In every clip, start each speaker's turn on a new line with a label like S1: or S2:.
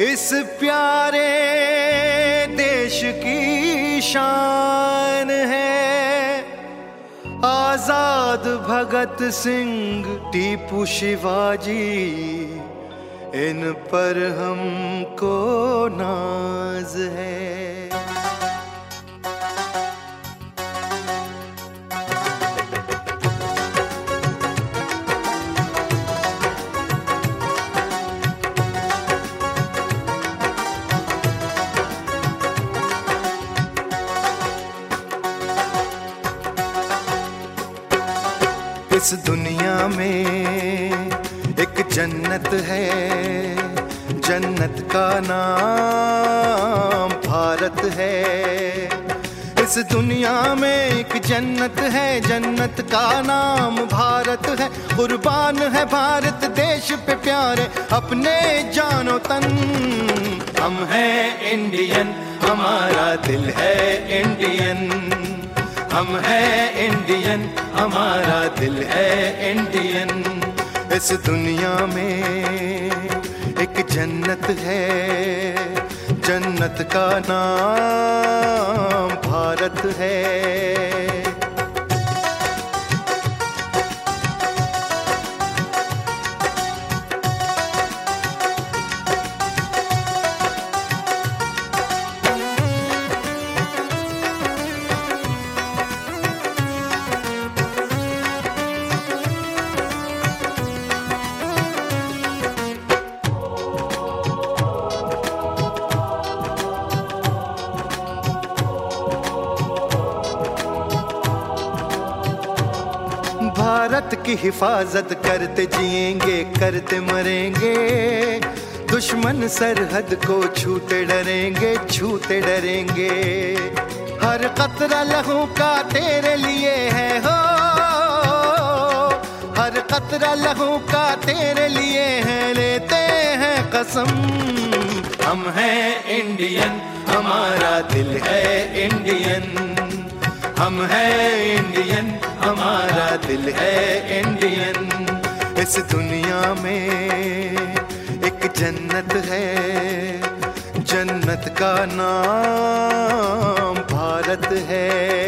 S1: इस प्यारे देश की शान है। आजाद भगत सिंह, टीपू, शिवाजी, इन पर हमको नाज है। इस दुनिया में एक जन्नत है, जन्नत का नाम भारत है। इस दुनिया में एक जन्नत है, जन्नत का नाम भारत है। कुर्बान है भारत देश पे प्यारे अपने जानो तन। हम हैं इंडियन, हमारा दिल है इंडियन। हम हैं इंडियन, हमारा दिल है इंडियन। इस दुनिया में एक जन्नत है, जन्नत का नाम भारत है। भारत की हिफाजत करते जिएंगे, करते मरेंगे। दुश्मन सरहद को छूते डरेंगे, छूते डरेंगे। हर कतरा लहू का तेरे लिए है हो, हर कतरा लहू का तेरे लिए है, लेते हैं कसम। हम हैं इंडियन, हमारा दिल है इंडियन। हम हैं इंडियन, हमारा दिल है इंडियन। इस दुनिया में एक जन्नत है, जन्नत का नाम भारत है।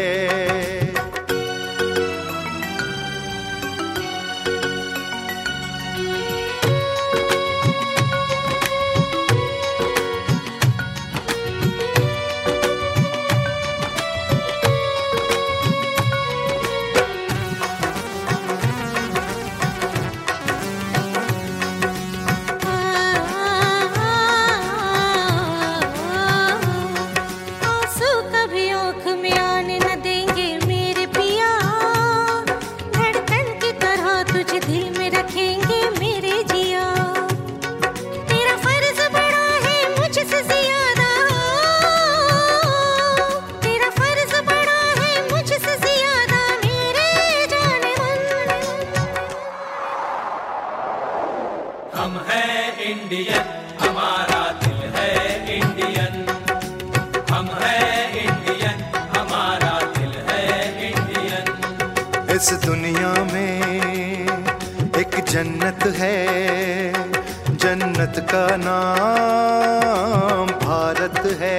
S2: हम हैं इंडियन, हमारा दिल है इंडियन। हम हैं इंडियन, हमारा दिल है इंडियन।
S1: इस दुनिया में एक जन्नत है, जन्नत का नाम भारत है।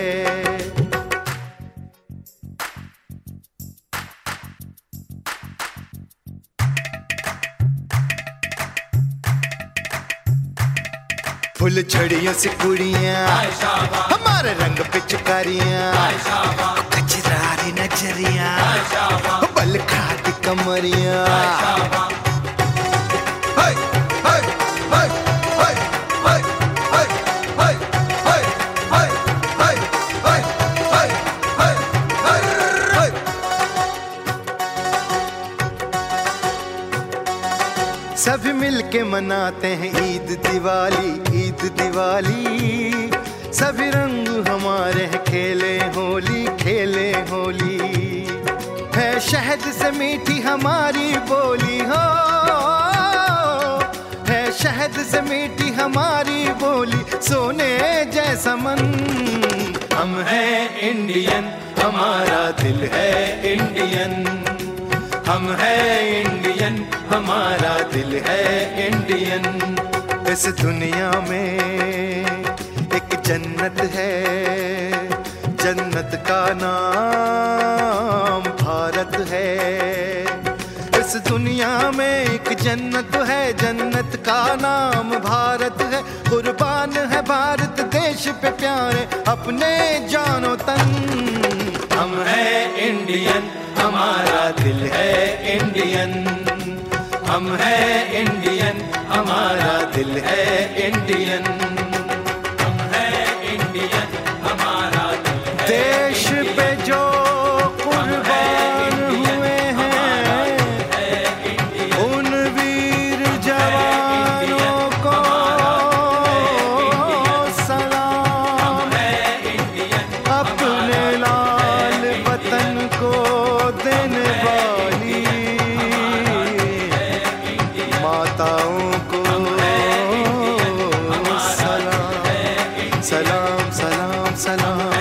S1: फुल झड़ियों से कुड़ियाँ, हमारे रंग पे चुकारियाँ, कचरारी नजरियाँ, बल खाती कमरियाँ। सभी मिलके मनाते हैं ईद दिवाली, ईद दिवाली। सभी रंग हमारे हैं, खेले होली, खेले होली। है शहद से मीठी हमारी बोली हो, है शहद से मीठी हमारी बोली, सोने जैसा मन। हम हैं इंडियन, हमारा दिल है इंडियन। हम हैं इंडियन, हमारा दिल है इंडियन। इस दुनिया में एक जन्नत है, जन्नत का नाम भारत है। इस दुनिया में एक जन्नत है, जन्नत का नाम भारत है। कुर्बान है भारत देश पे प्यारे अपने जानो तन।
S2: हम हैं इंडियन, हमारा दिल है इंडियन। हम हैं इंडियन, हमारा दिल है इंडियन। हम हैं इंडियन, हमारा दिल है
S1: देश पे जो कुर्बान हुए हैं उन वीर जवानों को सलाम। अपने लाल वतन को देने वाली माताओं को सलाम, सलाम, सलाम, सलाम।